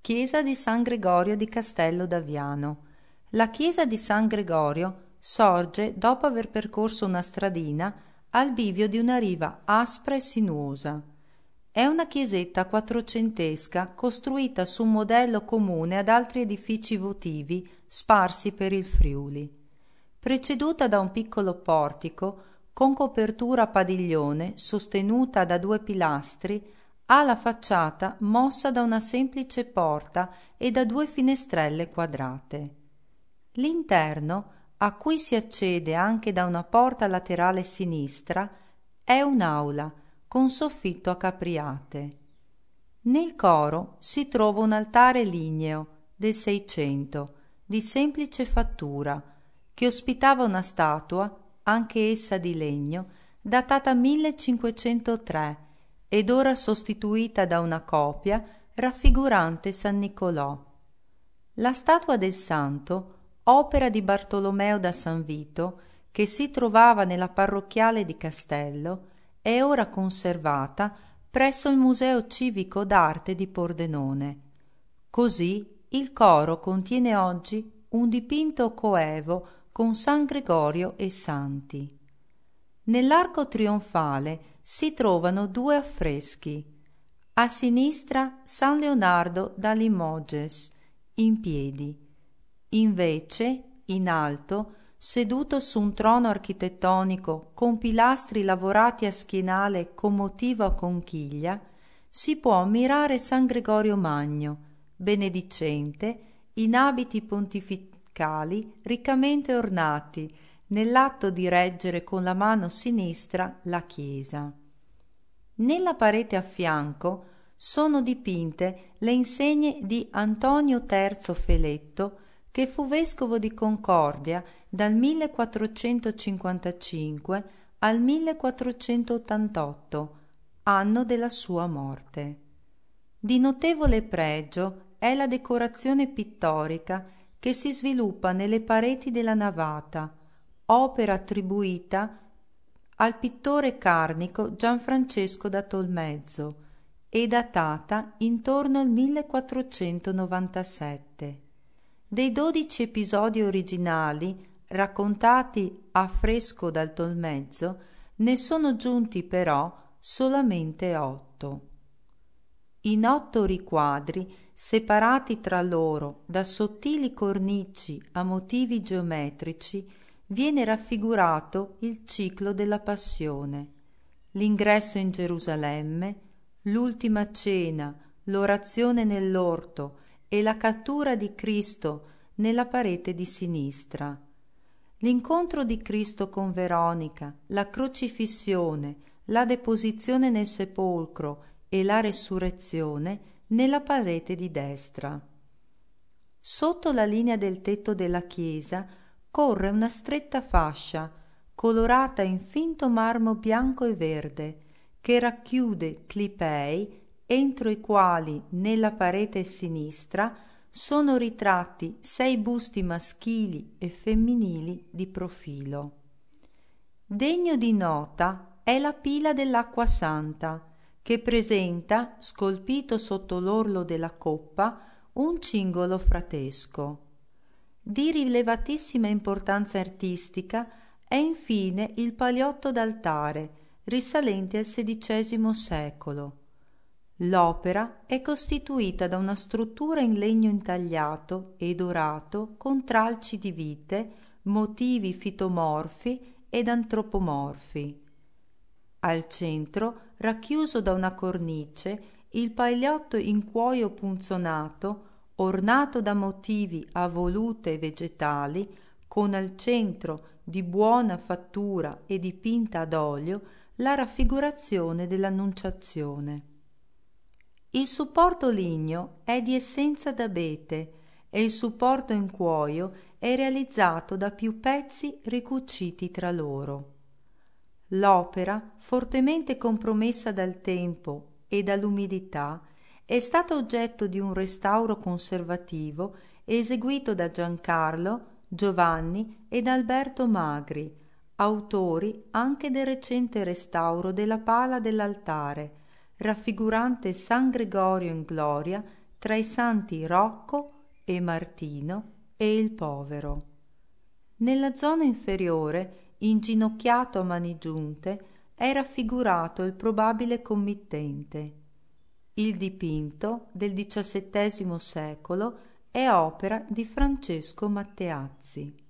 Chiesa di San Gregorio di Castello d'Aviano. La chiesa di San Gregorio sorge dopo aver percorso una stradina al bivio di una riva aspra e sinuosa. È una chiesetta quattrocentesca costruita su un modello comune ad altri edifici votivi sparsi per il Friuli. Preceduta da un piccolo portico con copertura a padiglione sostenuta da 2 pilastri, ha la facciata mossa da una semplice porta e da 2 finestrelle quadrate. L'interno, a cui si accede anche da una porta laterale sinistra, è un'aula con soffitto a capriate. Nel coro si trova un altare ligneo del Seicento di semplice fattura che ospitava una statua, anche essa di legno, datata 1503 ed ora sostituita da una copia raffigurante San Niccolò. La statua del santo, opera di Bartolomeo da San Vito, che si trovava nella parrocchiale di Castello, è ora conservata presso il Museo Civico d'Arte di Pordenone. Così il coro contiene oggi un dipinto coevo con San Gregorio e santi. Nell'arco trionfale si trovano 2 affreschi. A sinistra San Leonardo da Limoges, in piedi. Invece, in alto, seduto su un trono architettonico con pilastri lavorati a schienale con motivo a conchiglia, si può ammirare San Gregorio Magno, benedicente, in abiti pontificali riccamente ornati, nell'atto di reggere con la mano sinistra la chiesa. Nella parete a fianco sono dipinte le insegne di Antonio III Feletto, che fu vescovo di Concordia dal 1455 al 1488, anno della sua morte. Di notevole pregio è la decorazione pittorica che si sviluppa nelle pareti della navata, opera attribuita al pittore carnico Gianfrancesco da Tolmezzo e datata intorno al 1497. Dei 12 episodi originali raccontati a fresco dal Tolmezzo ne sono giunti però solamente 8. In 8 riquadri, separati tra loro da sottili cornici a motivi geometrici, viene raffigurato il ciclo della Passione, l'ingresso in Gerusalemme, l'ultima cena, l'orazione nell'orto e la cattura di Cristo nella parete di sinistra, l'incontro di Cristo con Veronica, la crocifissione, la deposizione nel sepolcro e la resurrezione nella parete di destra. Sotto la linea del tetto della chiesa corre una stretta fascia colorata in finto marmo bianco e verde che racchiude clipei entro i quali nella parete sinistra sono ritratti 6 busti maschili e femminili di profilo. Degno di nota è la pila dell'acqua santa, che presenta, scolpito sotto l'orlo della coppa, un cingolo fratesco. Di rilevatissima importanza artistica è infine il paliotto d'altare, risalente al XVI secolo. L'opera è costituita da una struttura in legno intagliato e dorato con tralci di vite, motivi fitomorfi ed antropomorfi. Al centro, racchiuso da una cornice, il paliotto in cuoio punzonato, ornato da motivi a volute vegetali, con al centro, di buona fattura e dipinta ad olio, la raffigurazione dell'Annunciazione. Il supporto ligneo è di essenza d'abete e il supporto in cuoio è realizzato da più pezzi ricuciti tra loro. L'opera, fortemente compromessa dal tempo e dall'umidità, è stata oggetto di un restauro conservativo eseguito da Giancarlo, Giovanni ed Alberto Magri, autori anche del recente restauro della pala dell'altare, raffigurante San Gregorio in gloria tra i santi Rocco e Martino e il povero. Nella zona inferiore, inginocchiato a mani giunte, è raffigurato il probabile committente. Il dipinto, del XVII secolo, è opera di Francesco Matteazzi.